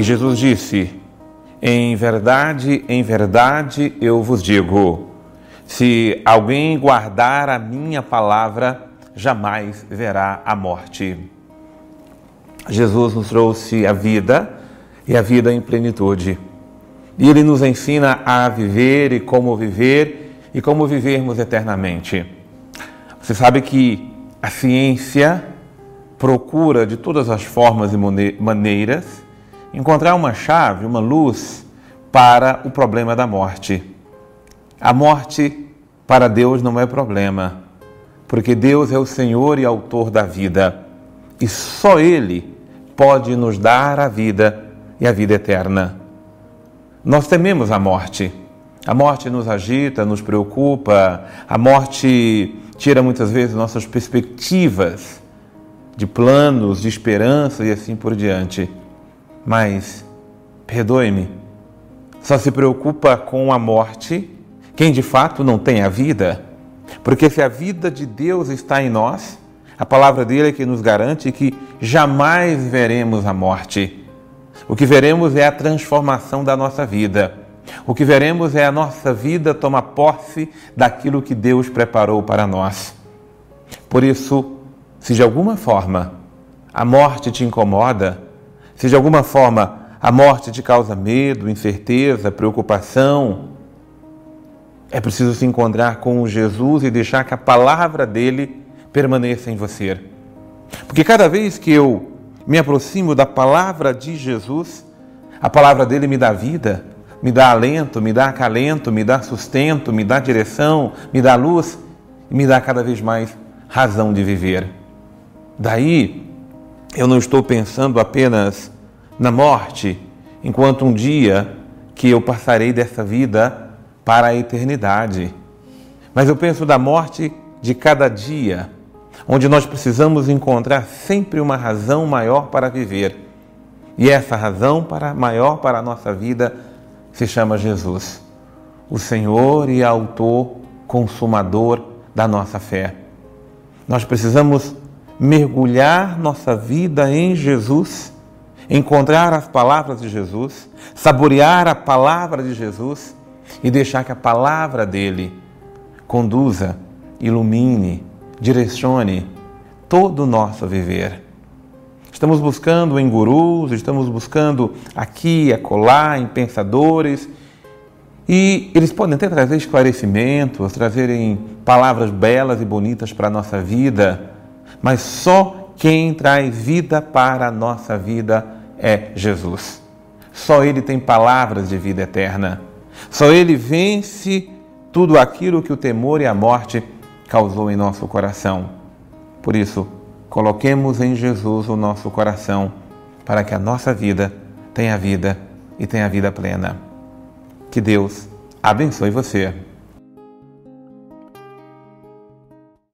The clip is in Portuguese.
E Jesus disse: em verdade, eu vos digo, se alguém guardar a minha palavra, jamais verá a morte. Jesus nos trouxe a vida e a vida em plenitude. E Ele nos ensina a viver e como vivermos eternamente. Você sabe que a ciência procura de todas as formas e maneiras encontrar uma chave, uma luz para o problema da morte. A morte para Deus não é problema, porque Deus é o Senhor e autor da vida, e só Ele pode nos dar a vida e a vida eterna. Nós tememos a morte nos agita, nos preocupa, a morte tira muitas vezes nossas perspectivas de planos, de esperança e assim por diante. Mas, perdoe-me, só se preocupa com a morte quem de fato não tem a vida, porque se a vida de Deus está em nós, a palavra dele é que nos garante que jamais veremos a morte. O que veremos é a transformação da nossa vida. O que veremos é a nossa vida tomar posse daquilo que Deus preparou para nós. Por isso, se de alguma forma a morte te incomoda, se de alguma forma a morte te causa medo, incerteza, preocupação, é preciso se encontrar com Jesus e deixar que a palavra dele permaneça em você. Porque cada vez que eu me aproximo da palavra de Jesus, a palavra dele me dá vida, me dá alento, me dá acalento, me dá sustento, me dá direção, me dá luz e me dá cada vez mais razão de viver. Daí, eu não estou pensando apenas na morte, enquanto um dia que eu passarei dessa vida para a eternidade. Mas eu penso da morte de cada dia, onde nós precisamos encontrar sempre uma razão maior para viver. E essa razão maior para a nossa vida se chama Jesus, o Senhor e autor, consumador da nossa fé. Nós precisamos mergulhar nossa vida em Jesus, encontrar as palavras de Jesus, saborear a palavra de Jesus e deixar que a palavra dele conduza, ilumine, direcione todo o nosso viver. Estamos buscando em gurus, estamos buscando aqui e acolá, em pensadores, e eles podem até trazer esclarecimentos, trazerem palavras belas e bonitas para a nossa vida, mas só quem traz vida para a nossa vida é Jesus. Só Ele tem palavras de vida eterna. Só Ele vence tudo aquilo que o temor e a morte causou em nosso coração. Por isso, coloquemos em Jesus o nosso coração para que a nossa vida tenha vida e tenha vida plena. Que Deus abençoe você.